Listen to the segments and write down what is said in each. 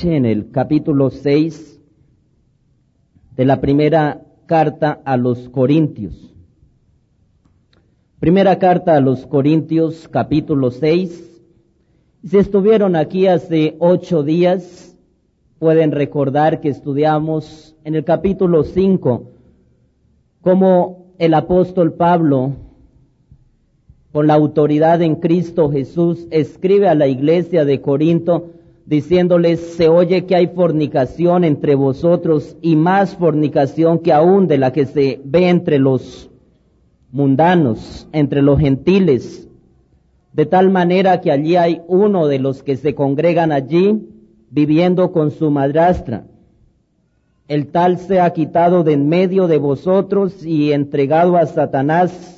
en el capítulo 6 de la primera carta a los Corintios. Primera carta a los Corintios, capítulo 6. Si estuvieron aquí hace 8 días, pueden recordar que estudiamos en el capítulo 5 cómo el apóstol Pablo, con la autoridad en Cristo Jesús, escribe a la iglesia de Corinto diciéndoles: se oye que hay fornicación entre vosotros, y más fornicación que aún de la que se ve entre los mundanos, entre los gentiles, de tal manera que allí hay uno de los que se congregan allí viviendo con su madrastra. El tal sea quitado de en medio de vosotros y entregado a Satanás.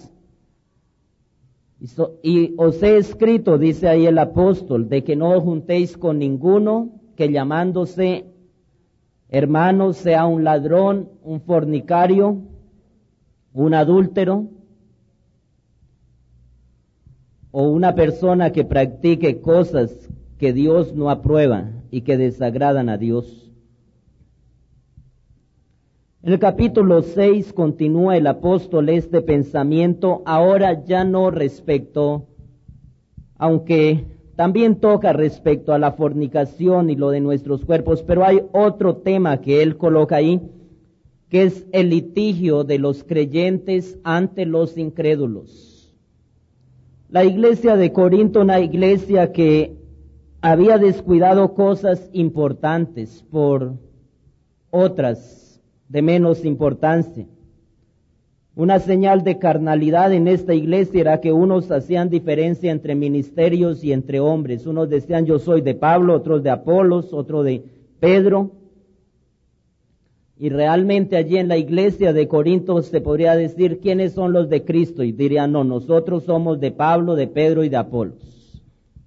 Y os he escrito, dice ahí el apóstol, de que no os juntéis con ninguno que llamándose hermano sea un ladrón, un fornicario, un adúltero, o una persona que practique cosas que Dios no aprueba y que desagradan a Dios. En el capítulo 6 continúa el apóstol este pensamiento, ahora ya no respecto, aunque también toca respecto a la fornicación y lo de nuestros cuerpos, pero hay otro tema que él coloca ahí, que es el litigio de los creyentes ante los incrédulos. La iglesia de Corinto, una iglesia que había descuidado cosas importantes por otras de menos importancia. Una señal de carnalidad en esta iglesia era que unos hacían diferencia entre ministerios y entre hombres. Unos decían: yo soy de Pablo, otros de Apolos, otro de Pedro. Y realmente allí en la iglesia de Corinto se podría decir: ¿quiénes son los de Cristo? Y dirían: no, nosotros somos de Pablo, de Pedro y de Apolos.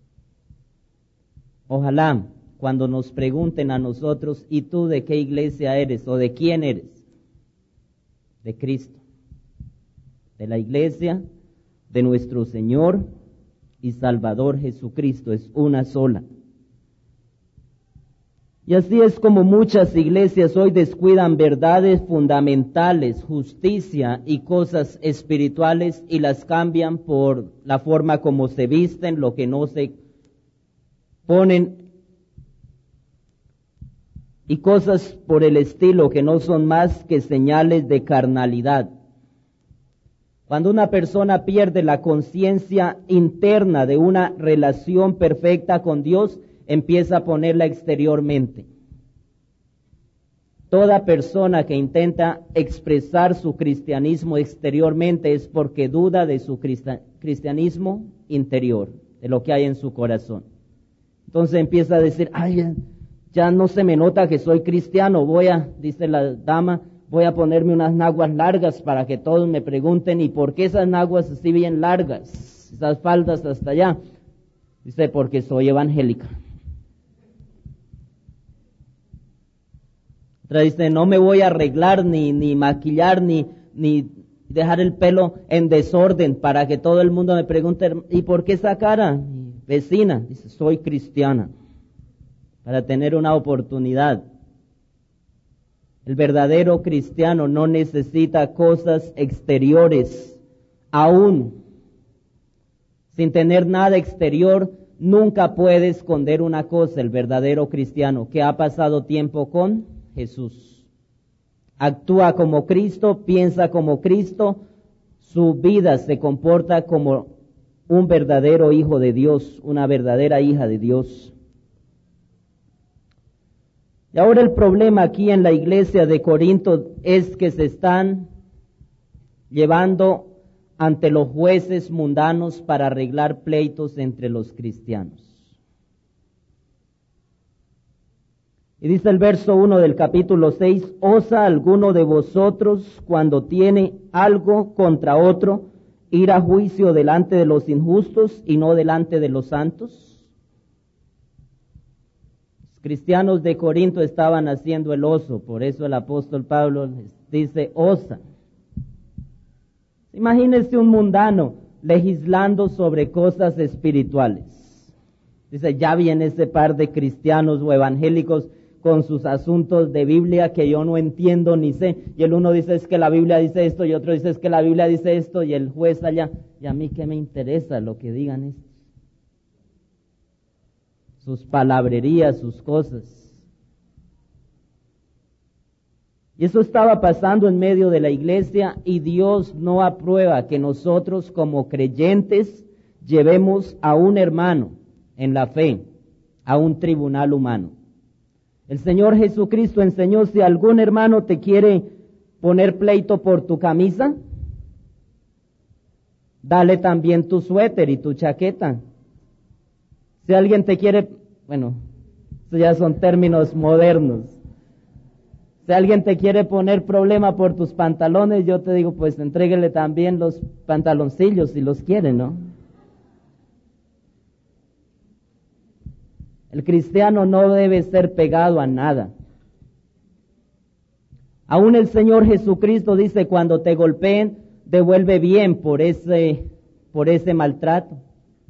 Ojalá cuando nos pregunten a nosotros: ¿y tú de qué iglesia eres o de quién eres? De Cristo, de la iglesia de nuestro Señor y Salvador Jesucristo, es una sola. Y así es como muchas iglesias hoy descuidan verdades fundamentales, justicia y cosas espirituales, y las cambian por la forma como se visten, lo que no se ponen, y cosas por el estilo que no son más que señales de carnalidad. Cuando una persona pierde la conciencia interna de una relación perfecta con Dios, empieza a ponerla exteriormente. Toda persona que intenta expresar su cristianismo exteriormente es porque duda de su cristianismo interior, de lo que hay en su corazón. Entonces empieza a decir: ay, ya no se me nota que soy cristiano, dice la dama, voy a ponerme unas naguas largas para que todos me pregunten: ¿y por qué esas naguas así bien largas? Esas faldas hasta allá. Dice: porque soy evangélica. Otra dice: no me voy a arreglar, ni maquillar, ni dejar el pelo en desorden para que todo el mundo me pregunte: ¿y por qué esa cara? Mi vecina dice: soy cristiana, para tener una oportunidad. El verdadero cristiano no necesita cosas exteriores. Aún sin tener nada exterior, nunca puede esconder una cosa, el verdadero cristiano, que ha pasado tiempo con Jesús. Actúa como Cristo, piensa como Cristo, su vida se comporta como un verdadero hijo de Dios, una verdadera hija de Dios. Y ahora el problema aquí en la iglesia de Corinto es que se están llevando ante los jueces mundanos para arreglar pleitos entre los cristianos. Y dice el verso 1 del capítulo 6: ¿osa alguno de vosotros, cuando tiene algo contra otro, ir a juicio delante de los injustos y no delante de los santos? Cristianos de Corinto estaban haciendo el oso, por eso el apóstol Pablo les dice: osa. Imagínense un mundano legislando sobre cosas espirituales. Dice, ya viene ese par de cristianos o evangélicos con sus asuntos de Biblia que yo no entiendo ni sé. Y el uno dice es que la Biblia dice esto y otro dice es que la Biblia dice esto y el juez allá. Y a mí qué me interesa lo que digan estos. Sus palabrerías, sus cosas. Y eso estaba pasando en medio de la iglesia y Dios no aprueba que nosotros como creyentes llevemos a un hermano en la fe a un tribunal humano. El Señor Jesucristo enseñó, si algún hermano te quiere poner pleito por tu camisa, dale también tu suéter y tu chaqueta. Si alguien te quiere, bueno, eso ya son términos modernos. Si alguien te quiere poner problema por tus pantalones, yo te digo, pues entréguele también los pantaloncillos si los quiere, ¿no? El cristiano no debe ser pegado a nada. Aún el Señor Jesucristo dice, cuando te golpeen, devuelve bien por ese maltrato.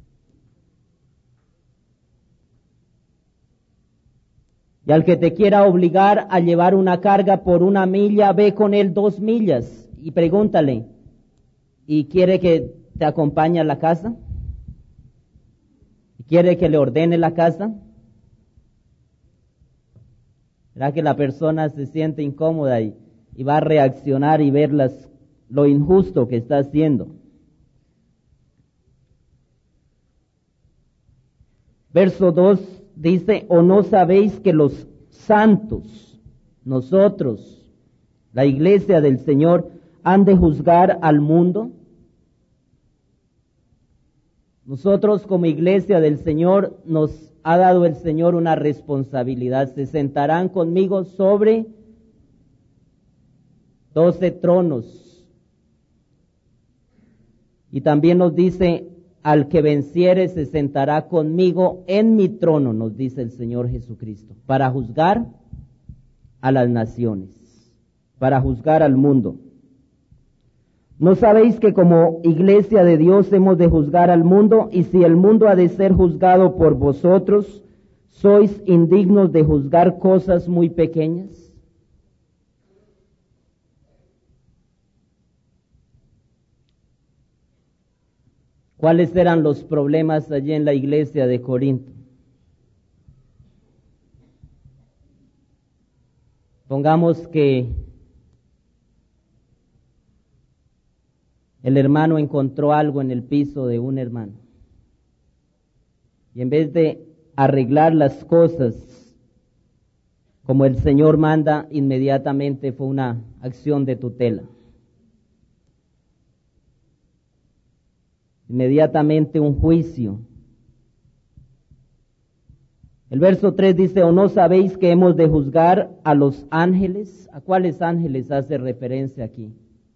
Y al que te quiera obligar a llevar una carga por 1 milla, ve con él 2 millas y pregúntale, ¿y quiere que te acompañe a la casa? ¿Quiere que le ordene la casa? ¿Será que la persona se siente incómoda y va a reaccionar y ver lo injusto que está haciendo? Verso 2 dice, ¿o no sabéis que los santos, nosotros, la iglesia del Señor, han de juzgar al mundo? Nosotros como iglesia del Señor nos ha dado el Señor una responsabilidad. Se sentarán conmigo sobre 12 tronos. Y también nos dice, al que venciere se sentará conmigo en mi trono, nos dice el Señor Jesucristo, para juzgar a las naciones, para juzgar al mundo. ¿No sabéis que como iglesia de Dios hemos de juzgar al mundo? Y si el mundo ha de ser juzgado por vosotros, ¿sois indignos de juzgar cosas muy pequeñas? ¿Cuáles eran los problemas allí en la iglesia de Corinto? Pongamos que el hermano encontró algo en el piso de un hermano. Y en vez de arreglar las cosas como el Señor manda, inmediatamente fue una acción de tutela. Inmediatamente un juicio. El verso 3 dice, ¿o no sabéis que hemos de juzgar a los ángeles? ¿A cuáles ángeles hace referencia aquí?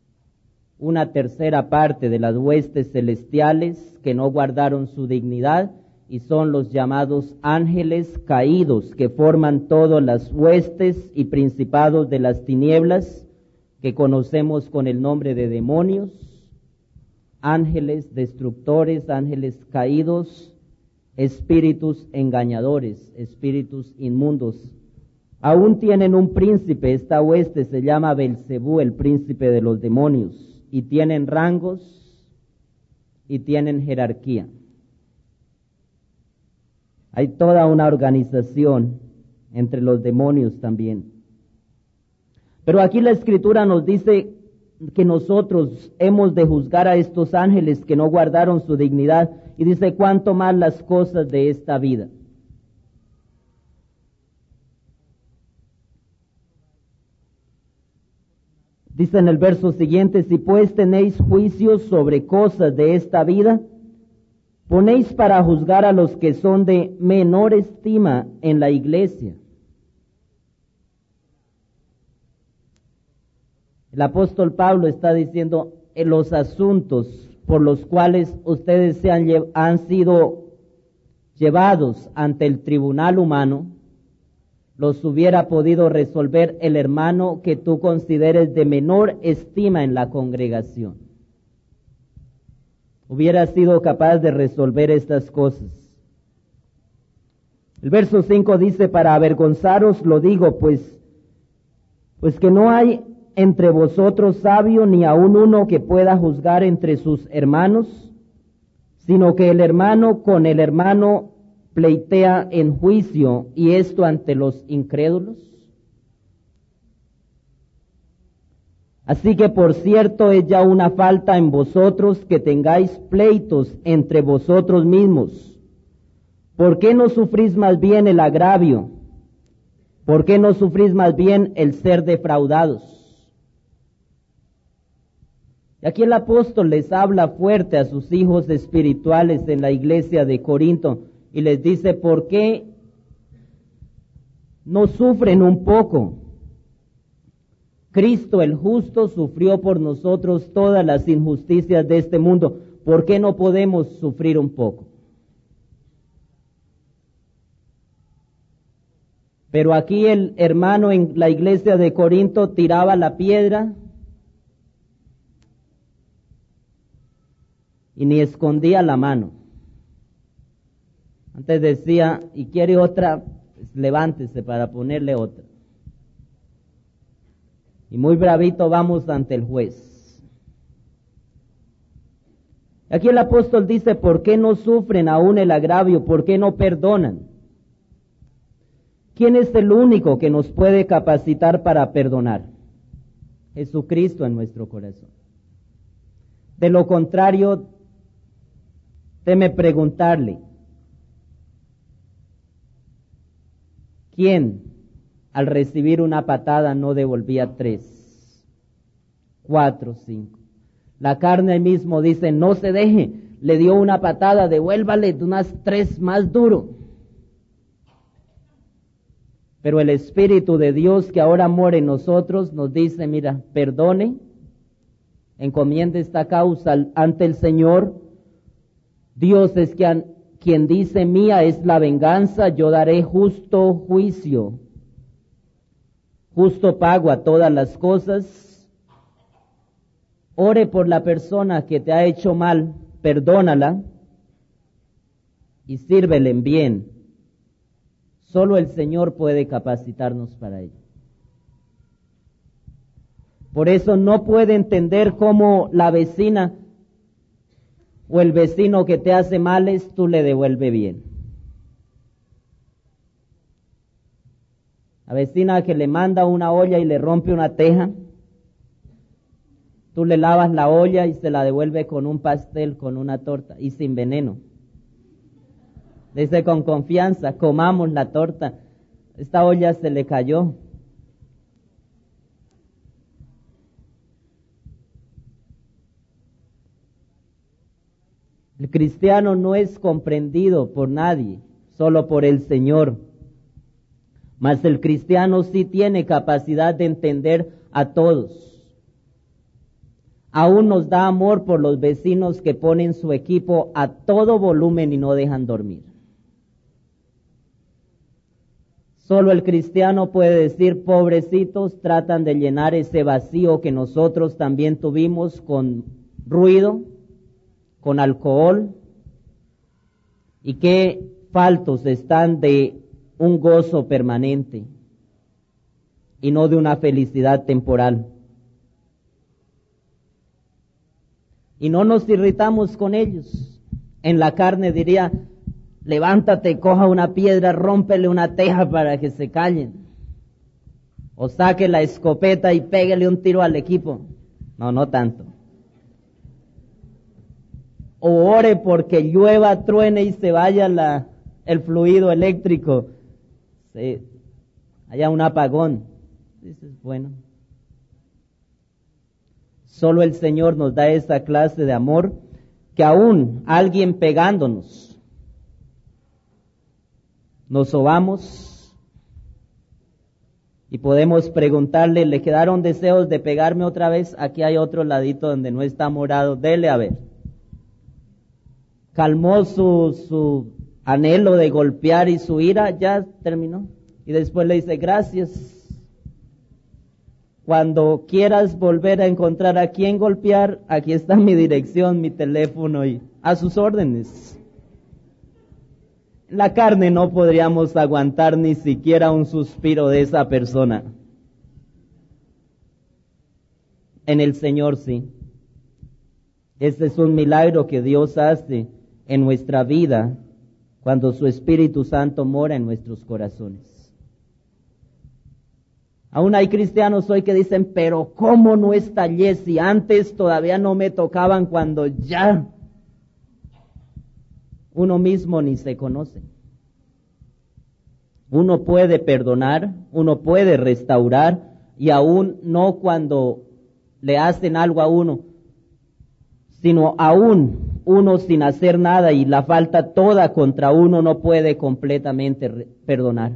1/3 parte de las huestes celestiales que no guardaron su dignidad y son los llamados ángeles caídos, que forman todas las huestes y principados de las tinieblas que conocemos con el nombre de demonios, ángeles destructores, ángeles caídos, espíritus engañadores, espíritus inmundos. Aún tienen un príncipe, esta hueste se llama Belcebú, el príncipe de los demonios. Y tienen rangos y tienen jerarquía. Hay toda una organización entre los demonios también. Pero aquí la Escritura nos dice que nosotros hemos de juzgar a estos ángeles que no guardaron su dignidad, y dice cuánto más las cosas de esta vida. Dice en el verso siguiente, si pues tenéis juicios sobre cosas de esta vida, ponéis para juzgar a los que son de menor estima en la iglesia. El apóstol Pablo está diciendo, en los asuntos por los cuales ustedes han sido llevados ante el tribunal humano, los hubiera podido resolver el hermano que tú consideres de menor estima en la congregación. Hubiera sido capaz de resolver estas cosas. El verso 5 dice, para avergonzaros lo digo, pues que no hay entre vosotros sabio ni aun uno que pueda juzgar entre sus hermanos, sino que el hermano con el hermano pleitea en juicio, y esto ante los incrédulos. Así que por cierto es ya una falta en vosotros que tengáis pleitos entre vosotros mismos. ¿Por qué no sufrís más bien el agravio? ¿Por qué no sufrís más bien el ser defraudados? Y aquí el apóstol les habla fuerte a sus hijos espirituales en la iglesia de Corinto y les dice, ¿por qué no sufren un poco? Cristo el justo sufrió por nosotros todas las injusticias de este mundo. ¿Por qué no podemos sufrir un poco? Pero aquí el hermano en la iglesia de Corinto tiraba la piedra y ni escondía la mano. Antes decía, y quiere otra, pues levántese para ponerle otra. Y muy bravito vamos ante el juez. Aquí el apóstol dice, ¿por qué no sufren aún el agravio? ¿Por qué no perdonan? ¿Quién es el único que nos puede capacitar para perdonar? Jesucristo en nuestro corazón. De lo contrario, teme preguntarle, ¿quién al recibir una patada no devolvía 3, 4, 5? La carne mismo dice, no se deje, le dio una patada, devuélvale unas 3 más duro. Pero el Espíritu de Dios que ahora mora en nosotros nos dice, mira, perdone, encomiende esta causa ante el Señor. Dios es quien dice, mía es la venganza, yo daré justo juicio, justo pago a todas las cosas. Ore por la persona que te ha hecho mal, perdónala y sírvele en bien. Solo el Señor puede capacitarnos para ello. Por eso no puede entender cómo la vecina o el vecino que te hace males, tú le devuelve bien. La vecina que le manda una olla y le rompe una teja, tú le lavas la olla y se la devuelve con un pastel, con una torta y sin veneno. Dice con confianza, comamos la torta. Esta olla se le cayó. El cristiano no es comprendido por nadie, solo por el Señor. Mas el cristiano sí tiene capacidad de entender a todos. Aún nos da amor por los vecinos que ponen su equipo a todo volumen y no dejan dormir. Solo el cristiano puede decir, pobrecitos, tratan de llenar ese vacío que nosotros también tuvimos con ruido, con alcohol, y qué faltos están de un gozo permanente y no de una felicidad temporal. Y no nos irritamos con ellos. En la carne diría, levántate, coja una piedra, rómpele una teja para que se callen. O saque la escopeta y péguele un tiro al equipo. No tanto. O ore porque llueva, truene y se vaya el fluido eléctrico. Haya un apagón. Dices, bueno. Solo el Señor nos da esa clase de amor que aún alguien pegándonos, nos sobamos y podemos preguntarle, ¿le quedaron deseos de pegarme otra vez? Aquí hay otro ladito donde no está morado, dele a ver. Calmó su anhelo de golpear y su ira, ya terminó. Y después le dice, gracias. Cuando quieras volver a encontrar a quien golpear, aquí está mi dirección, mi teléfono y a sus órdenes. la carne no podríamos aguantar ni siquiera un suspiro de esa persona. En el Señor sí. Este es un milagro que Dios hace en nuestra vida cuando su Espíritu Santo mora en nuestros corazones. Aún hay cristianos hoy que dicen, pero ¿cómo no estallé si antes todavía no me tocaban cuando ya? Uno mismo ni se conoce. Uno puede perdonar, uno puede restaurar, y aún no cuando le hacen algo a uno, sino aún uno sin hacer nada y la falta toda contra uno no puede completamente perdonar.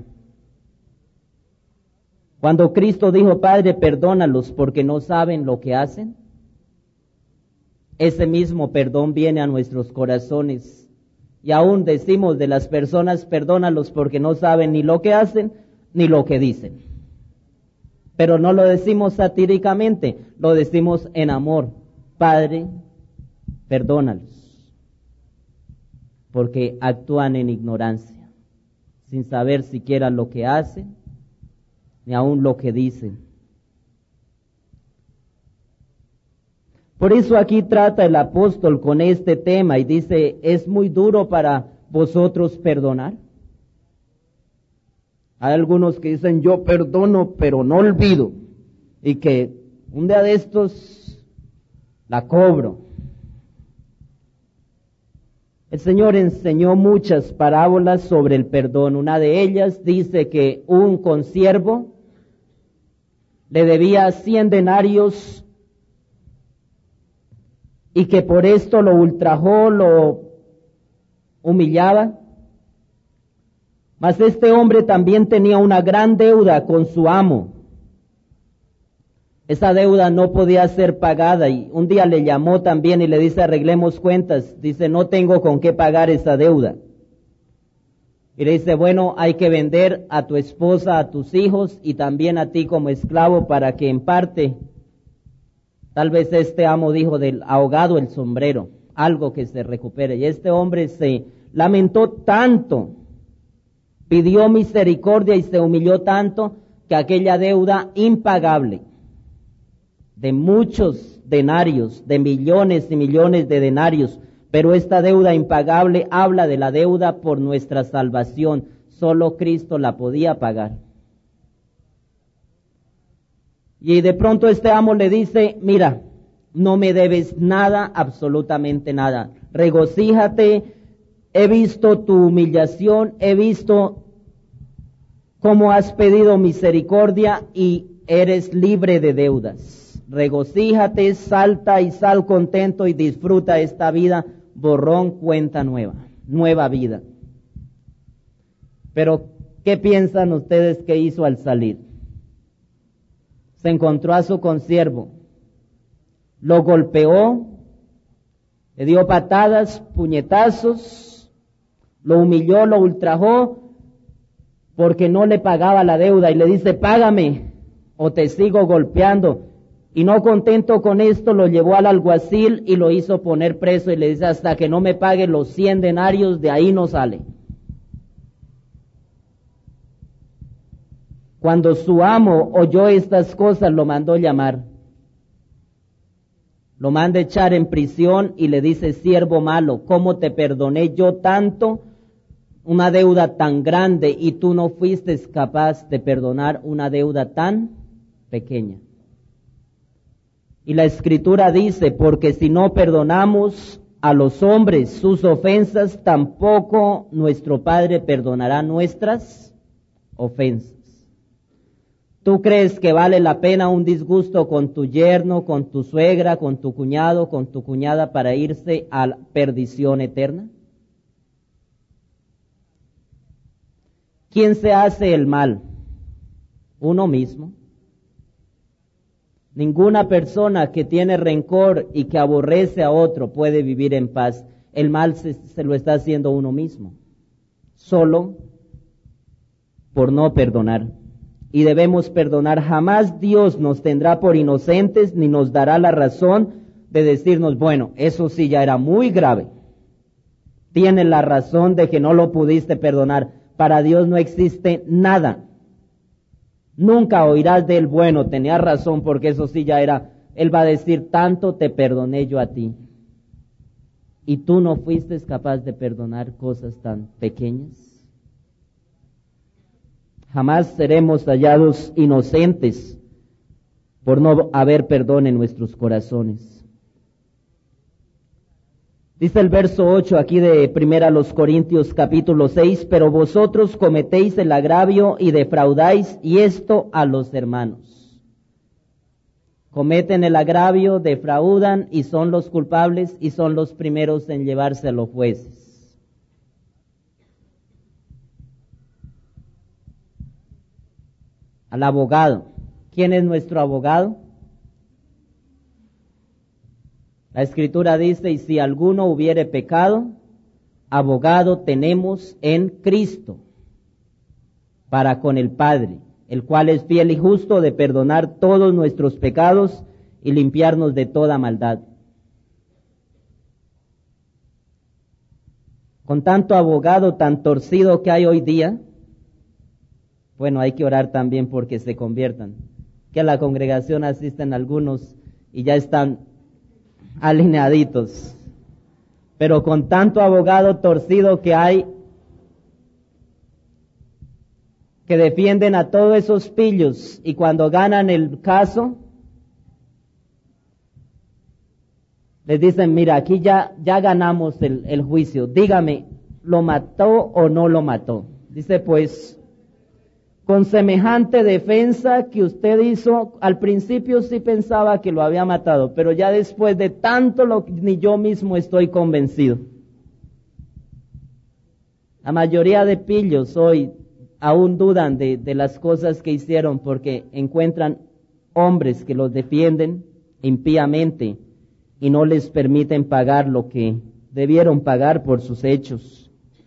Cuando Cristo dijo, Padre, perdónalos porque no saben lo que hacen, ese mismo perdón viene a nuestros corazones. Y aún decimos de las personas, perdónalos porque no saben ni lo que hacen ni lo que dicen. Pero no lo decimos satíricamente, lo decimos en amor. Padre, perdónalos, porque actúan en ignorancia, sin saber siquiera lo que hacen, ni aún lo que dicen. Por eso aquí trata el apóstol con este tema y dice, ¿es muy duro para vosotros perdonar? Hay algunos que dicen, yo perdono, pero no olvido, y que un día de estos la cobro. El Señor enseñó muchas parábolas sobre el perdón. Una de ellas dice que un consiervo le debía 100 denarios y que por esto lo ultrajó, lo humillaba. Mas este hombre también tenía una gran deuda con su amo. Esa deuda no podía ser pagada y un día le llamó también y le dice, arreglemos cuentas. Dice, no tengo con qué pagar esa deuda. Y le dice, bueno, hay que vender a tu esposa, a tus hijos y también a ti como esclavo para que en parte, tal vez este amo dijo del ahogado el sombrero, algo que se recupere. Y este hombre se lamentó tanto, pidió misericordia y se humilló tanto que aquella deuda impagable de muchos denarios, de millones y millones de denarios, pero esta deuda impagable habla de la deuda por nuestra salvación. Solo Cristo la podía pagar. Y de pronto este amo le dice, mira, no me debes nada, absolutamente nada. Regocíjate, he visto tu humillación, he visto cómo has pedido misericordia y eres libre de deudas. Regocíjate, salta y sal contento y disfruta esta vida, borrón, cuenta nueva, nueva vida. Pero, ¿qué piensan ustedes que hizo al salir? Se encontró a su consiervo, lo golpeó, le dio patadas, puñetazos, lo humilló, lo ultrajó, porque no le pagaba la deuda y le dice, págame o te sigo golpeando. Y no contento con esto, lo llevó al alguacil y lo hizo poner preso y le dice, hasta que no me pague los 100 denarios, de ahí no sale. Cuando su amo oyó estas cosas, lo mandó llamar. Lo manda echar en prisión y le dice, siervo malo, ¿cómo te perdoné yo tanto una deuda tan grande y tú no fuiste capaz de perdonar una deuda tan pequeña? Y la Escritura dice, porque si no perdonamos a los hombres sus ofensas, tampoco nuestro Padre perdonará nuestras ofensas. ¿Tú crees que vale la pena un disgusto con tu yerno, con tu suegra, con tu cuñado, con tu cuñada para irse a la perdición eterna? ¿Quién se hace el mal? Uno mismo. Ninguna persona que tiene rencor y que aborrece a otro puede vivir en paz. El mal se lo está haciendo uno mismo, solo por no perdonar. Y debemos perdonar. Jamás Dios nos tendrá por inocentes ni nos dará la razón de decirnos, bueno, eso sí ya era muy grave. tienes la razón de que no lo pudiste perdonar. Para Dios no existe nada. Nunca oirás del bueno, tenías razón, porque eso sí ya era, Él va a decir, tanto te perdoné yo a ti. ¿Y tú no fuiste capaz de perdonar cosas tan pequeñas? Jamás seremos hallados inocentes por no haber perdón en nuestros corazones. Dice el verso 8 aquí de 1 Corintios capítulo 6, pero vosotros cometéis el agravio y defraudáis, y esto a los hermanos. Cometen el agravio, defraudan y son los culpables y son los primeros en llevarse a los jueces. Al abogado. ¿Quién es nuestro abogado? La Escritura dice, y si alguno hubiere pecado, abogado tenemos en Cristo para con el Padre, el cual es fiel y justo de perdonar todos nuestros pecados y limpiarnos de toda maldad. Con tanto abogado tan torcido que hay hoy día, bueno, hay que orar también porque se conviertan. Que a la congregación asisten algunos y ya están alineaditos. Pero con tanto abogado torcido que hay, que defienden a todos esos pillos, y cuando ganan el caso, les dicen, mira, aquí ya ganamos el juicio, dígame, ¿lo mató o no lo mató? Dice, pues, con semejante defensa que usted hizo, al principio sí pensaba que lo había matado, pero ya después de tanto ni yo mismo estoy convencido. La mayoría de pillos hoy aún dudan de las cosas que hicieron porque encuentran hombres que los defienden impíamente y no les permiten pagar lo que debieron pagar por sus hechos.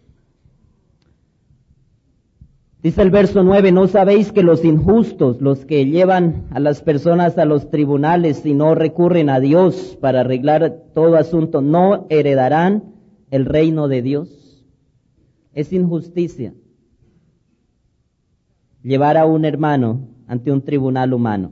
Dice el verso 9, ¿no sabéis que los injustos, los que llevan a las personas a los tribunales y no recurren a Dios para arreglar todo asunto, no heredarán el reino de Dios? Es injusticia llevar a un hermano ante un tribunal humano.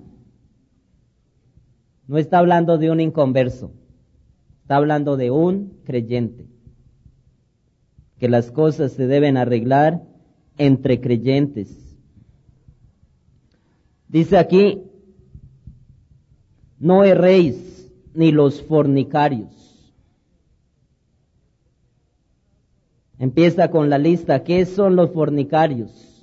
No está hablando de un inconverso, está hablando de un creyente. Que las cosas se deben arreglar entre creyentes. Dice aquí, no erréis ni los fornicarios. Empieza con la lista. ¿Qué son los fornicarios?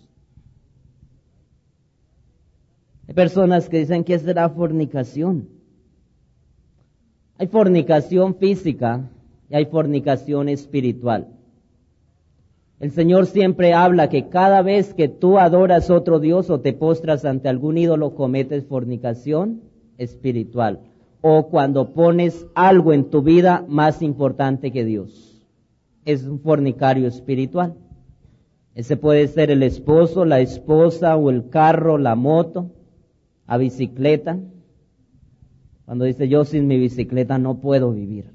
Hay personas que dicen, ¿qué será fornicación? Hay fornicación física y hay fornicación espiritual. El Señor siempre habla que cada vez que tú adoras otro Dios o te postras ante algún ídolo, cometes fornicación espiritual. O cuando pones algo en tu vida más importante que Dios. Es un fornicario espiritual. Ese puede ser el esposo, la esposa o el carro, la moto, la bicicleta. Cuando dice, yo sin mi bicicleta no puedo vivir.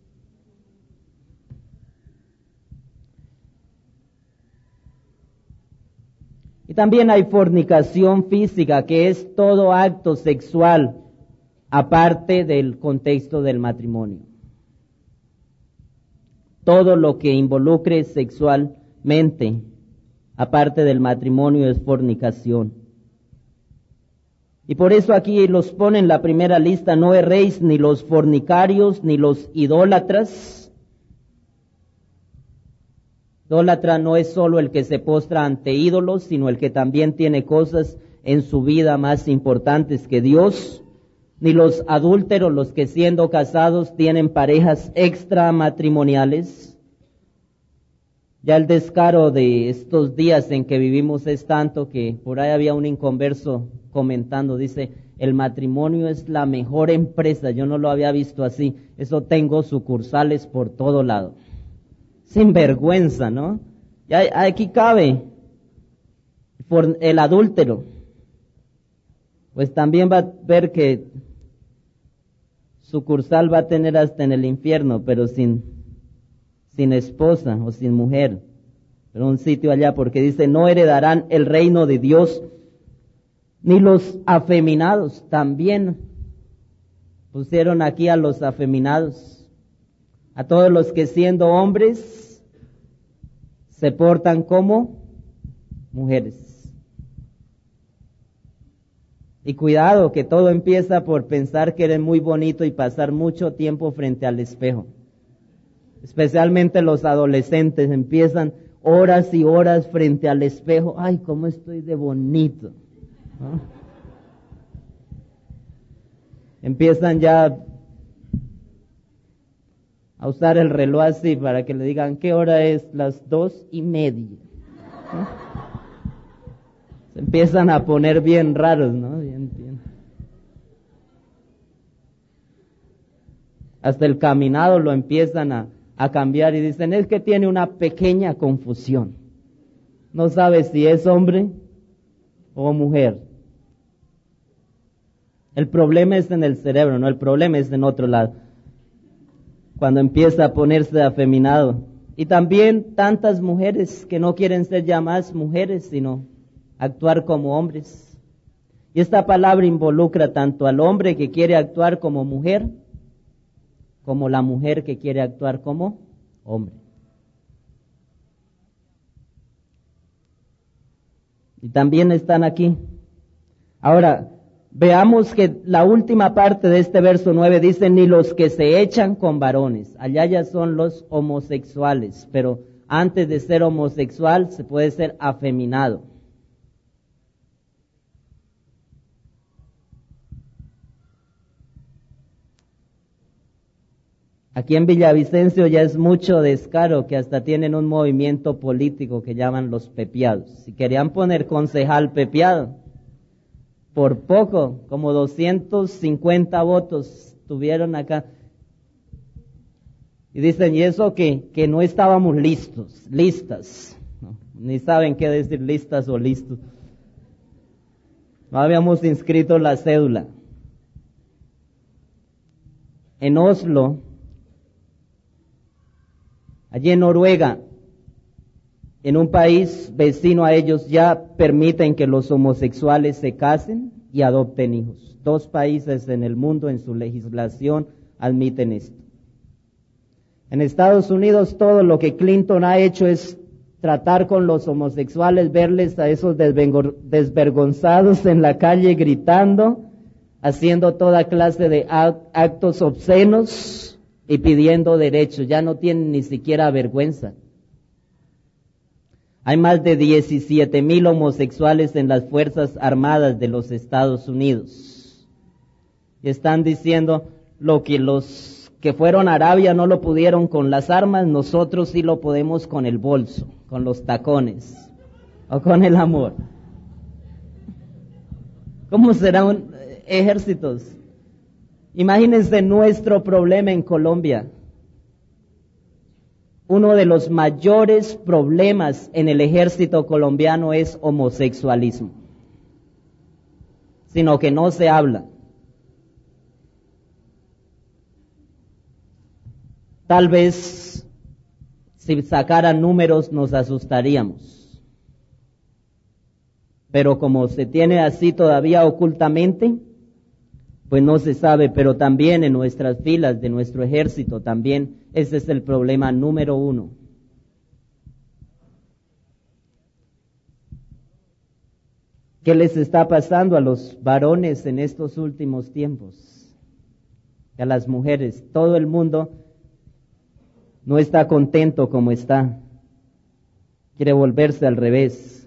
Y también hay fornicación física, que es todo acto sexual aparte del contexto del matrimonio. Todo lo que involucre sexualmente aparte del matrimonio es fornicación. Y por eso aquí los pone en la primera lista, no erréis ni los fornicarios ni los idólatras. Idólatra no es solo el que se postra ante ídolos, sino el que también tiene cosas en su vida más importantes que Dios. Ni los adúlteros, los que siendo casados tienen parejas extramatrimoniales. Ya el descaro de estos días en que vivimos es tanto que por ahí había un inconverso comentando, dice, el matrimonio es la mejor empresa, yo no lo había visto así, eso tengo sucursales por todo lado. Sin vergüenza, ¿no? Ya aquí cabe por el adúltero, pues también va a ver que sucursal va a tener hasta en el infierno, pero sin sin esposa o sin mujer. Pero un sitio allá, porque dice, no heredarán el reino de Dios, ni los afeminados. También pusieron aquí a los afeminados, a todos los que siendo hombres se portan como mujeres. Y cuidado, que todo empieza por pensar que eres muy bonito y pasar mucho tiempo frente al espejo. Especialmente los adolescentes empiezan horas y horas frente al espejo. Ay, cómo estoy de bonito, ¿no? Empiezan ya a usar el reloj así para que le digan qué hora es, las 2:30, ¿no? Se empiezan a poner bien raros, ¿no? Bien. Hasta el caminado lo empiezan a cambiar y dicen, es que tiene una pequeña confusión. No sabe si es hombre o mujer. El problema es en el cerebro, no, el problema es en otro lado. Cuando empieza a ponerse afeminado. Y también tantas mujeres que no quieren ser llamadas mujeres, sino actuar como hombres. Y esta palabra involucra tanto al hombre que quiere actuar como mujer, como la mujer que quiere actuar como hombre. Y también están aquí. Ahora, veamos que la última parte de este verso 9 dice, ni los que se echan con varones. Allá ya son los homosexuales, pero antes de ser homosexual se puede ser afeminado. Aquí en Villavicencio ya es mucho descaro que hasta tienen un movimiento político que llaman los pepiados. Si querían poner concejal pepiado, por poco, como 250 votos tuvieron acá. Y dicen, y eso que no estábamos listas. No, ni saben qué decir listas o listos. No habíamos inscrito la cédula. En Oslo, allí en Noruega, en un país vecino a ellos, ya permiten que los homosexuales se casen y adopten hijos. 2 países en el mundo en su legislación admiten esto. En Estados Unidos todo lo que Clinton ha hecho es tratar con los homosexuales, verles a esos desvergonzados en la calle gritando, haciendo toda clase de actos obscenos y pidiendo derechos. Ya no tienen ni siquiera vergüenza. Hay más de 17,000 homosexuales en las Fuerzas Armadas de los Estados Unidos. Y están diciendo, lo que los que fueron a Arabia no lo pudieron con las armas, nosotros sí lo podemos con el bolso, con los tacones, o con el amor. ¿Cómo serán ejércitos? Imagínense nuestro problema en Colombia. Uno de los mayores problemas en el ejército colombiano es homosexualismo, sino que no se habla. Tal vez si sacaran números nos asustaríamos, pero como se tiene así todavía ocultamente, pues no se sabe. Pero también en nuestras filas de nuestro ejército también ese es el problema número 1. ¿Qué les está pasando a los varones en estos últimos tiempos? A las mujeres, todo el mundo no está contento como está. Quiere volverse al revés.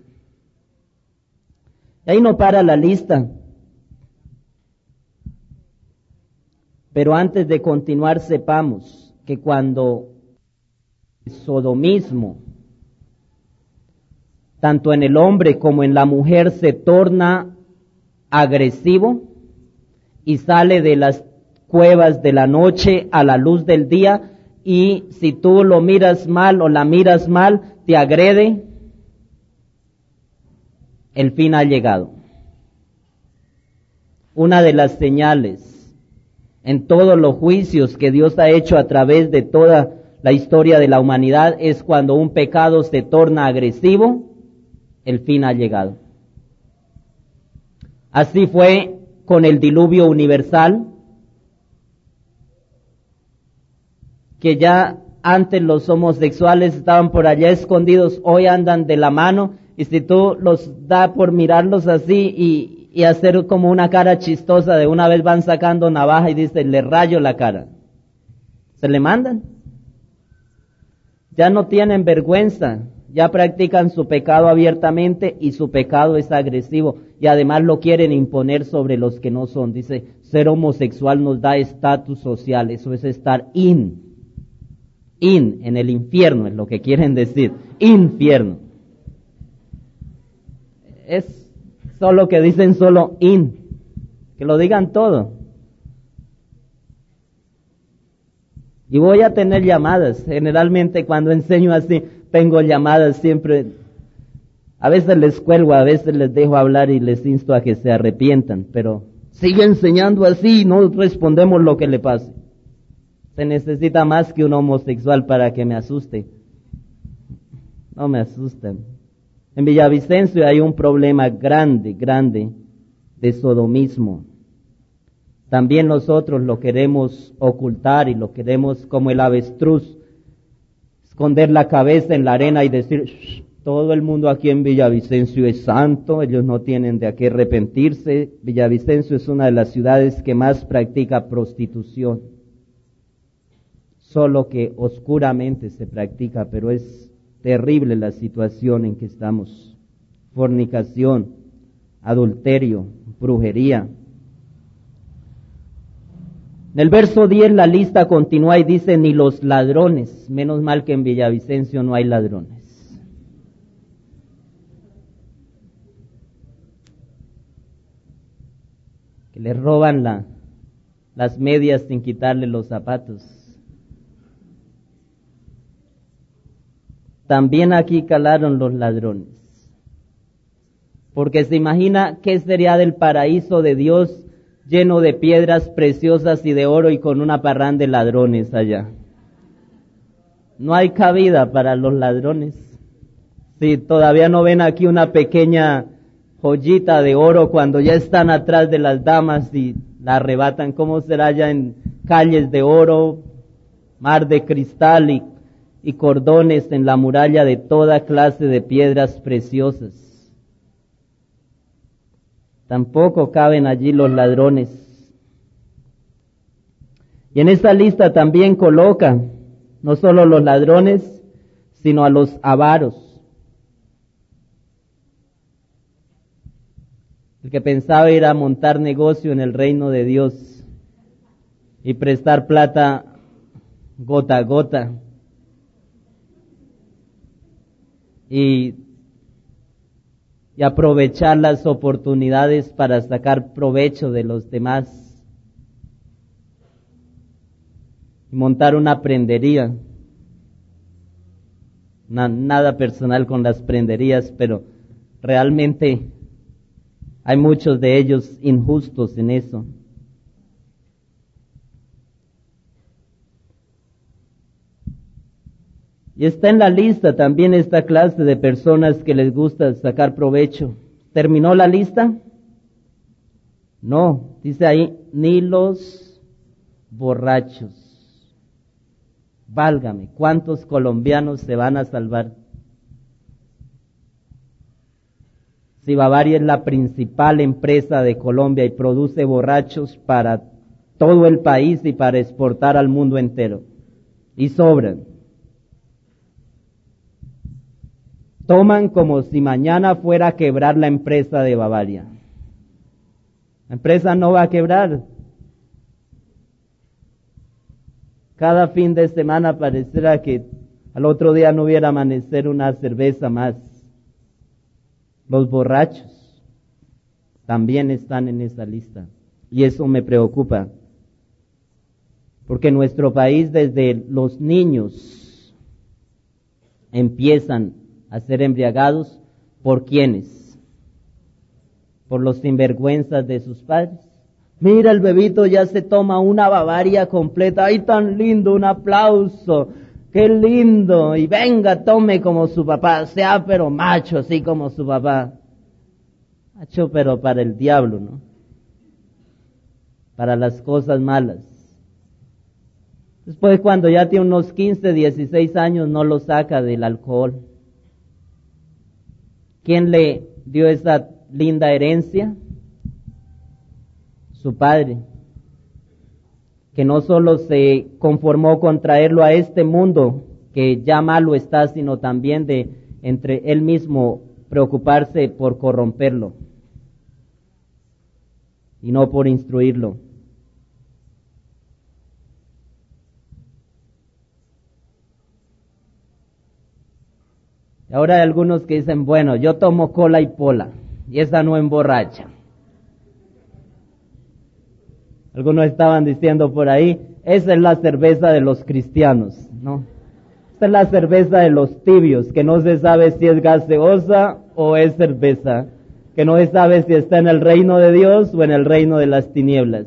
Y ahí no para la lista. Pero antes de continuar, sepamos que cuando el sodomismo, tanto en el hombre como en la mujer, se torna agresivo y sale de las cuevas de la noche a la luz del día, y si tú lo miras mal o la miras mal, te agrede, el fin ha llegado. Una de las señales en todos los juicios que Dios ha hecho a través de toda la historia de la humanidad, es cuando un pecado se torna agresivo, el fin ha llegado. Así fue con el diluvio universal, que ya antes los homosexuales estaban por allá escondidos, hoy andan de la mano, y si tú los da por mirarlos así y hacer como una cara chistosa, de una vez van sacando navaja y dicen, le rayo la cara. Se le mandan. Ya no tienen vergüenza, ya practican su pecado abiertamente y su pecado es agresivo y además lo quieren imponer sobre los que no son. Dice, ser homosexual nos da estatus social, eso es estar en el infierno, es lo que quieren decir, infierno. Es solo que dicen solo que lo digan todo. Y voy a tener llamadas, generalmente cuando enseño así, tengo llamadas siempre, a veces les cuelgo, a veces les dejo hablar y les insto a que se arrepientan, pero sigue enseñando así y no respondemos lo que le pase. Se necesita más que un homosexual para que me asuste. No me asustan. En Villavicencio hay un problema grande de sodomismo. También nosotros lo queremos ocultar y lo queremos como el avestruz, esconder la cabeza en la arena y decir, todo el mundo aquí en Villavicencio es santo, ellos no tienen de qué arrepentirse. Villavicencio es una de las ciudades que más practica prostitución. Solo que oscuramente se practica, pero es terrible la situación en que estamos. Fornicación, adulterio, brujería. En el verso 10 la lista continúa y dice, ni los ladrones. Menos mal que en Villavicencio no hay ladrones. Que le roban las medias sin quitarle los zapatos. También aquí calaron los ladrones. Porque se imagina qué sería del paraíso de Dios lleno de piedras preciosas y de oro y con una parranda de ladrones allá. No hay cabida para los ladrones. Si todavía no ven aquí una pequeña joyita de oro cuando ya están atrás de las damas y la arrebatan, ¿cómo será allá en calles de oro, mar de cristal y cordones en la muralla de toda clase de piedras preciosas? Tampoco caben allí los ladrones. Y en esta lista también coloca no solo los ladrones, sino a los avaros. El que pensaba ir a montar negocio en el reino de Dios y prestar plata gota a gota. Y aprovechar las oportunidades para sacar provecho de los demás. Y montar una prendería. Nada personal con las prenderías, pero realmente hay muchos de ellos injustos en eso. Y está en la lista también esta clase de personas que les gusta sacar provecho. ¿Terminó la lista? No, dice ahí, ni los borrachos. Válgame, ¿cuántos colombianos se van a salvar? Si Bavaria es la principal empresa de Colombia y produce borrachos para todo el país y para exportar al mundo entero. Y sobran. Toman como si mañana fuera a quebrar la empresa de Bavaria. La empresa no va a quebrar. Cada fin de semana parecerá que al otro día no hubiera amanecer una cerveza más. Los borrachos también están en esa lista. Y eso me preocupa. Porque en nuestro país desde los niños empiezan a ser embriagados. ¿Por quiénes? Por los sinvergüenzas de sus padres. Mira, el bebito ya se toma una Bavaria completa. ¡Ay, tan lindo! Un aplauso. qué lindo, y venga, tome como su papá, sea pero macho, así como su papá. Macho, pero para el diablo, ¿no? Para las cosas malas. Después, cuando ya tiene unos 15, 16 años, no lo saca del alcohol. ¿Quién le dio esa linda herencia? Su padre, que no solo se conformó con traerlo a este mundo, que ya malo está, sino también de entre él mismo preocuparse por corromperlo y no por instruirlo. Ahora hay algunos que dicen, bueno, yo tomo cola y pola, y esa no emborracha. Algunos estaban diciendo por ahí, esa es la cerveza de los cristianos, ¿no? Esa es la cerveza de los tibios, que no se sabe si es gaseosa o es cerveza, que no se sabe si está en el reino de Dios o en el reino de las tinieblas.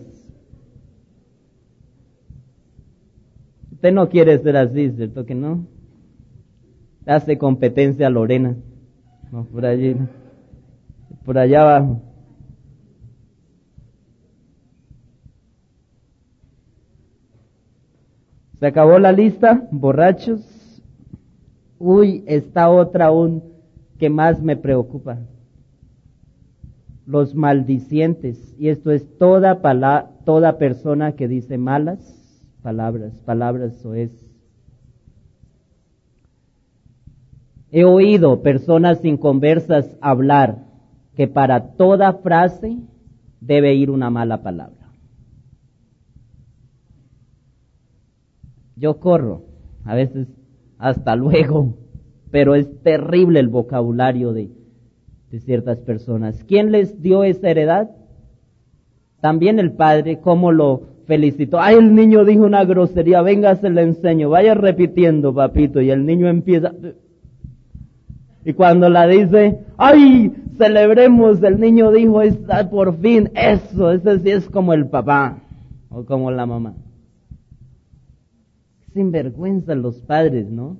Usted no quiere ser así, ¿cierto que no? Hace competencia a Lorena, no, por allí, por allá abajo. ¿Se acabó la lista? ¿Borrachos? Uy, está otra aún que más me preocupa. Los maldicientes. Y esto es toda persona que dice malas palabras soez. He oído personas inconversas hablar que para toda frase debe ir una mala palabra. Yo corro, a veces hasta luego, pero es terrible el vocabulario de ciertas personas. ¿Quién les dio esa heredad? También el padre, ¿cómo lo felicitó? Ay, el niño dijo una grosería, venga, se le enseño, vaya repitiendo, papito, y el niño empieza... Y cuando la dice, ¡ay! Celebremos, el niño dijo, está por fin, eso, ese sí es como el papá, o como la mamá. Sinvergüenza los padres, ¿no?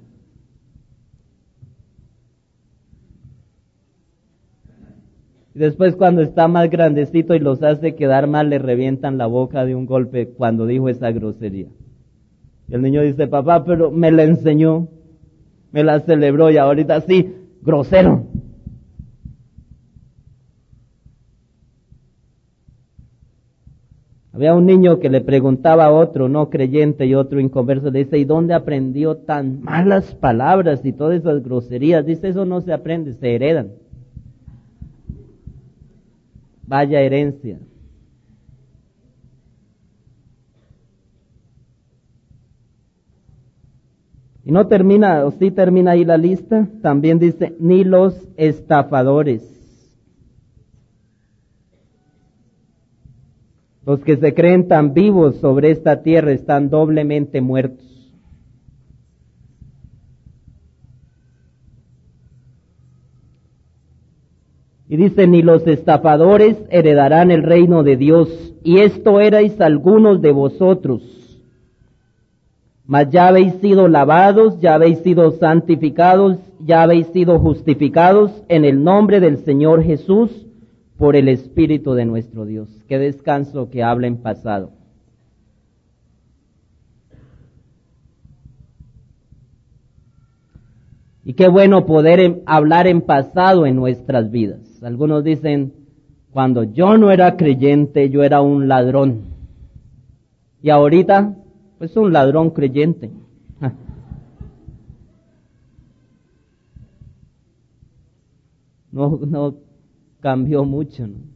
Y después cuando está más grandecito y los hace quedar mal, le revientan la boca de un golpe cuando dijo esa grosería. Y el niño dice, papá, pero me la enseñó, me la celebró y ahorita sí, grosero. Había un niño que le preguntaba a otro no creyente y otro inconverso, le dice, ¿y dónde aprendió tan malas palabras y todas esas groserías? Dice, eso no se aprende, se heredan. Vaya herencia. Y no termina, o sí termina ahí la lista, también dice, ni los estafadores. Los que se creen tan vivos sobre esta tierra están doblemente muertos. Y dice, ni los estafadores heredarán el reino de Dios. Y esto erais algunos de vosotros. Mas ya habéis sido lavados, ya habéis sido santificados, ya habéis sido justificados en el nombre del Señor Jesús por el Espíritu de nuestro Dios. Qué descanso que habla en pasado. Y qué bueno poder hablar en pasado en nuestras vidas. Algunos dicen, cuando yo no era creyente, yo era un ladrón. Y ahorita, pues un ladrón creyente. No cambió mucho, ¿no?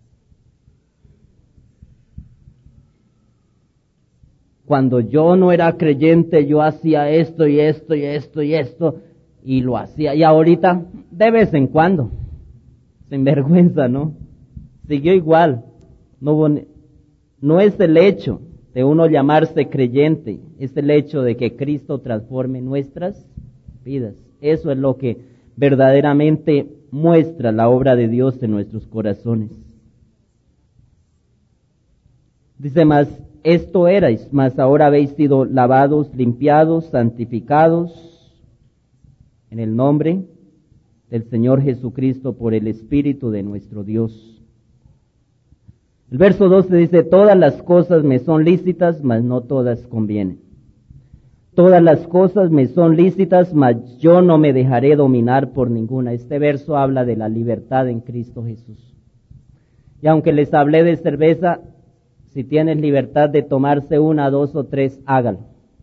Cuando yo no era creyente, yo hacía esto y esto y esto y esto, y lo hacía. Y ahorita, de vez en cuando, sin vergüenza, ¿no? Siguió igual. No es el hecho de uno llamarse creyente, es el hecho de que Cristo transforme nuestras vidas. Eso es lo que verdaderamente muestra la obra de Dios en nuestros corazones. Dice más, esto erais, mas ahora habéis sido lavados, limpiados, santificados en el nombre del Señor Jesucristo por el Espíritu de nuestro Dios. El verso 12 dice, todas las cosas me son lícitas, mas no todas convienen. Todas las cosas me son lícitas, mas yo no me dejaré dominar por ninguna. Este verso habla de la libertad en Cristo Jesús. Y aunque les hablé de cerveza, si tienes libertad de tomarse una, dos o tres, hágalo.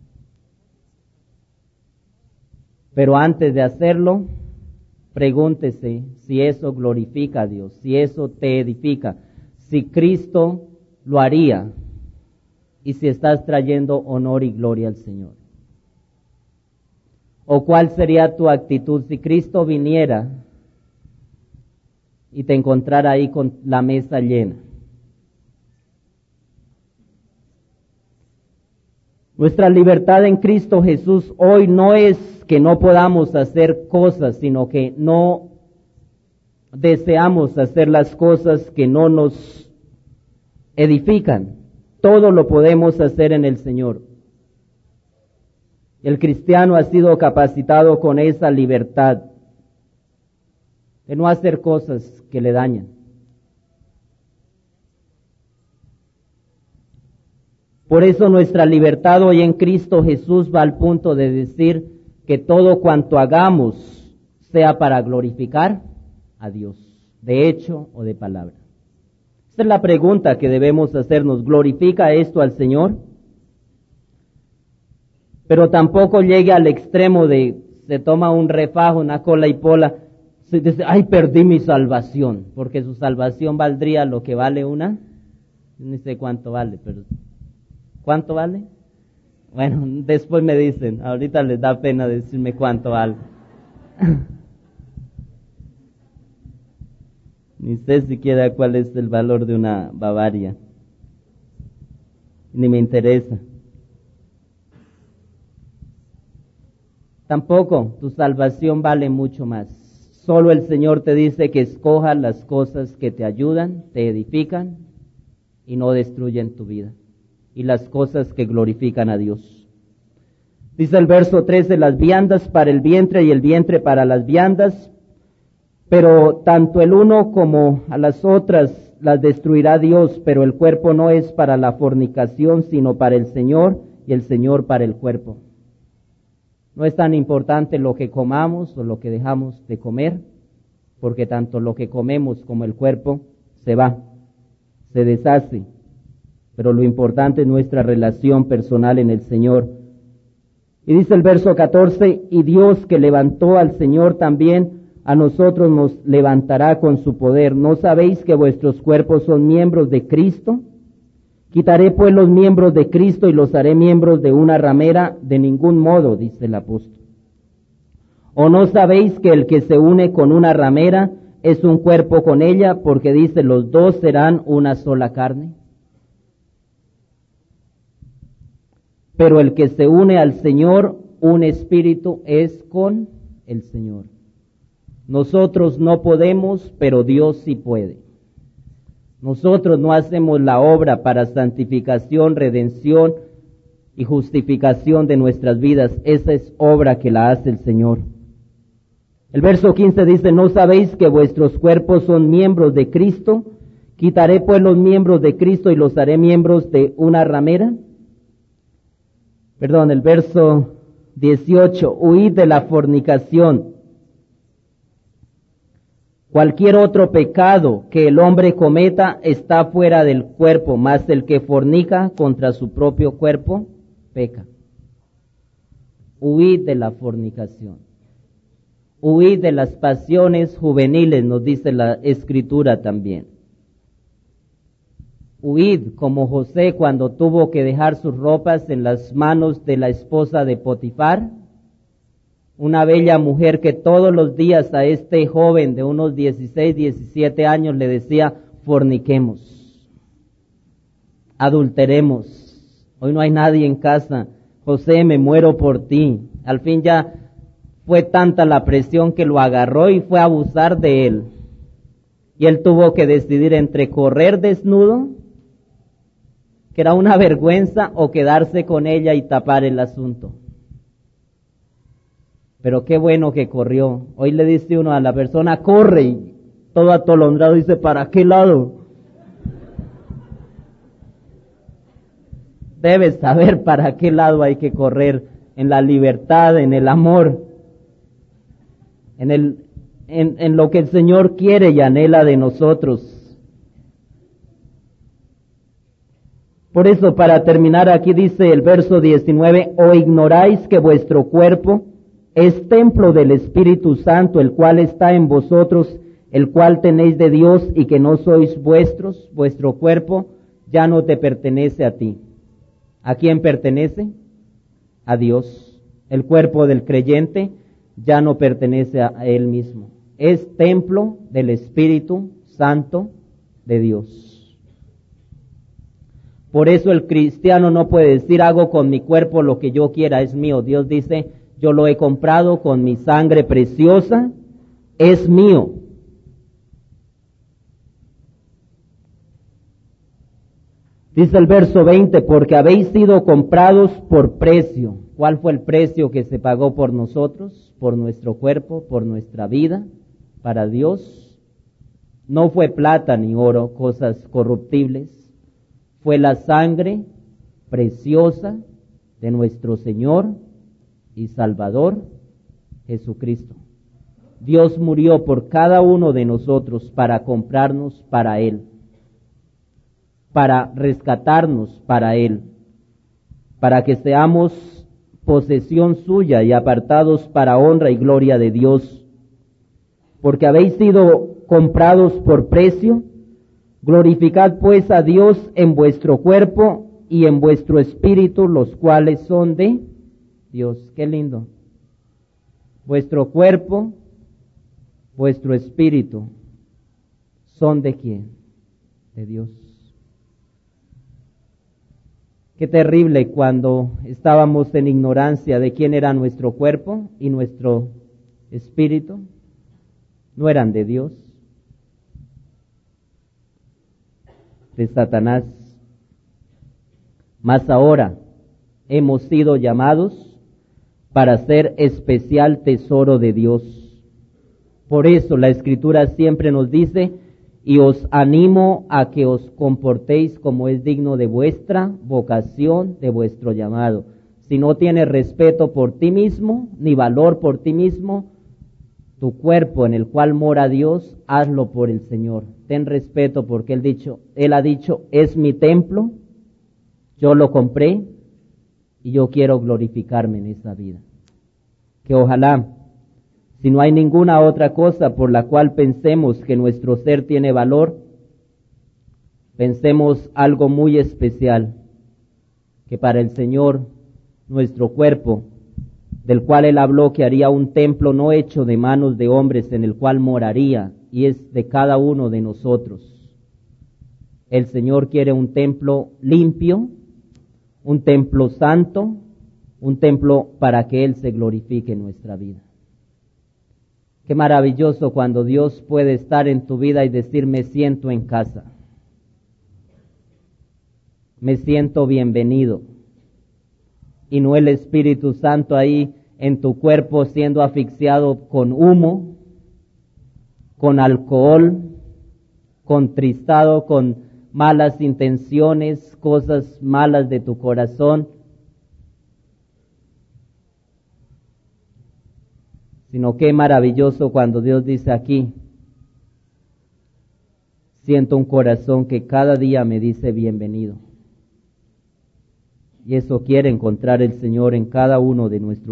Pero antes de hacerlo, pregúntese si eso glorifica a Dios, si eso te edifica, si Cristo lo haría y si estás trayendo honor y gloria al Señor. ¿O cuál sería tu actitud si Cristo viniera y te encontrara ahí con la mesa llena? Nuestra libertad en Cristo Jesús hoy no es que no podamos hacer cosas, sino que no deseamos hacer las cosas que no nos edifican. Todo lo podemos hacer en el Señor. El cristiano ha sido capacitado con esa libertad de no hacer cosas que le dañan. Por eso nuestra libertad hoy en Cristo Jesús va al punto de decir que todo cuanto hagamos sea para glorificar a Dios, de hecho o de palabra. Esta es la pregunta que debemos hacernos. ¿Glorifica esto al Señor? Pero tampoco llegue al extremo de se toma un refajo, una cola y pola, se dice, ay, perdí mi salvación, porque su salvación valdría lo que vale una, no sé cuánto vale, pero ¿cuánto vale? Bueno, después me dicen, ahorita les da pena decirme cuánto vale. Ni sé siquiera cuál es el valor de una Bavaria, ni me interesa. Tampoco tu salvación vale mucho más. Solo el Señor te dice que escojas las cosas que te ayudan, te edifican y no destruyen tu vida. Y las cosas que glorifican a Dios. Dice el verso 13, las viandas para el vientre y el vientre para las viandas, pero tanto el uno como a las otras las destruirá Dios, pero el cuerpo no es para la fornicación, sino para el Señor, y el Señor para el cuerpo. No es tan importante lo que comamos o lo que dejamos de comer, porque tanto lo que comemos como el cuerpo se va, se deshace. Pero lo importante es nuestra relación personal en el Señor. Y dice el verso 14, y Dios que levantó al Señor también a nosotros nos levantará con su poder. ¿No sabéis que vuestros cuerpos son miembros de Cristo? Quitaré pues los miembros de Cristo y los haré miembros de una ramera, de ningún modo, dice el apóstol. ¿O no sabéis que el que se une con una ramera es un cuerpo con ella? Porque dice, los dos serán una sola carne. Pero el que se une al Señor, un espíritu es con el Señor. Nosotros no podemos, pero Dios sí puede. Nosotros no hacemos la obra para santificación, redención y justificación de nuestras vidas. Esa es obra que la hace el Señor. El verso 15 dice, ¿no sabéis que vuestros cuerpos son miembros de Cristo? Quitaré pues los miembros de Cristo y los haré miembros de una ramera. El verso 18, huid de la fornicación. Cualquier otro pecado que el hombre cometa está fuera del cuerpo, mas el que fornica contra su propio cuerpo, peca. Huid de la fornicación. Huid de las pasiones juveniles, nos dice la Escritura también. Huid como José cuando tuvo que dejar sus ropas en las manos de la esposa de Potifar, una bella mujer que todos los días a este joven de unos 16, 17 años le decía, forniquemos, adulteremos, hoy no hay nadie en casa, José, me muero por ti. Al fin ya fue tanta la presión que lo agarró y fue a abusar de él. Y él tuvo que decidir entre correr desnudo que era una vergüenza, o quedarse con ella y tapar el asunto. Pero qué bueno que corrió. Hoy le dice uno a la persona, corre, y todo atolondrado dice, ¿para qué lado? Debes saber para qué lado hay que correr, en la libertad, en el amor, en lo que el Señor quiere y anhela de nosotros. Por eso, para terminar, aquí dice el verso 19, ¿o ignoráis que vuestro cuerpo es templo del Espíritu Santo, el cual está en vosotros, el cual tenéis de Dios, y que no sois vuestros? Vuestro cuerpo ya no te pertenece a ti. ¿A quién pertenece? A Dios. El cuerpo del creyente ya no pertenece a él mismo. Es templo del Espíritu Santo de Dios. Por eso el cristiano no puede decir, hago con mi cuerpo lo que yo quiera, es mío. Dios dice, yo lo he comprado con mi sangre preciosa, es mío. Dice el verso 20, porque habéis sido comprados por precio. ¿Cuál fue el precio que se pagó por nosotros? Por nuestro cuerpo, por nuestra vida, para Dios. No fue plata ni oro, cosas corruptibles. Fue la sangre preciosa de nuestro Señor y Salvador Jesucristo. Dios murió por cada uno de nosotros para comprarnos para Él, para rescatarnos para Él, para que seamos posesión suya y apartados para honra y gloria de Dios. Porque habéis sido comprados por precio, glorificad pues a Dios en vuestro cuerpo y en vuestro espíritu, los cuales son de Dios. Qué lindo. Vuestro cuerpo, vuestro espíritu, ¿son de quién? De Dios. Qué terrible cuando estábamos en ignorancia de quién era nuestro cuerpo y nuestro espíritu. No eran de Dios, de Satanás. Mas ahora hemos sido llamados para ser especial tesoro de Dios. Por eso la Escritura siempre nos dice, y os animo a que os comportéis como es digno de vuestra vocación, de vuestro llamado. Si no tienes respeto por ti mismo, ni valor por ti mismo, tu cuerpo en el cual mora Dios, hazlo por el Señor. Ten respeto porque Él ha dicho, es mi templo, yo lo compré y yo quiero glorificarme en esa vida. Que ojalá, si no hay ninguna otra cosa por la cual pensemos que nuestro ser tiene valor, pensemos algo muy especial, que para el Señor, nuestro cuerpo, del cual Él habló que haría un templo no hecho de manos de hombres en el cual moraría, y es de cada uno de nosotros. El Señor quiere un templo limpio, un templo santo, un templo para que Él se glorifique en nuestra vida. Qué maravilloso cuando Dios puede estar en tu vida y decir, me siento en casa, me siento bienvenido, y no el Espíritu Santo ahí en tu cuerpo siendo asfixiado con humo, con alcohol, contristado con malas intenciones, cosas malas de tu corazón, sino qué maravilloso cuando Dios dice aquí, siento un corazón que cada día me dice bienvenido. Y eso quiere encontrar el Señor en cada uno de nuestro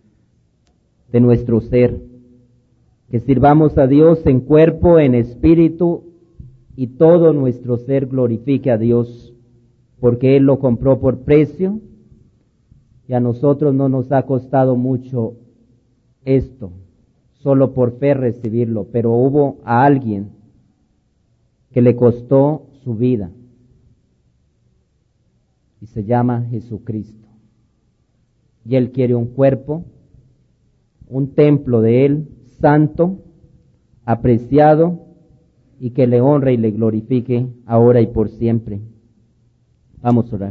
ser. Que sirvamos a Dios en cuerpo, en espíritu, y todo nuestro ser glorifique a Dios, porque Él lo compró por precio, y a nosotros no nos ha costado mucho esto, solo por fe recibirlo, pero hubo a alguien que le costó su vida, y se llama Jesucristo. Y Él quiere un cuerpo, un templo de Él, santo, apreciado, y que le honre y le glorifique ahora y por siempre. Vamos a orar.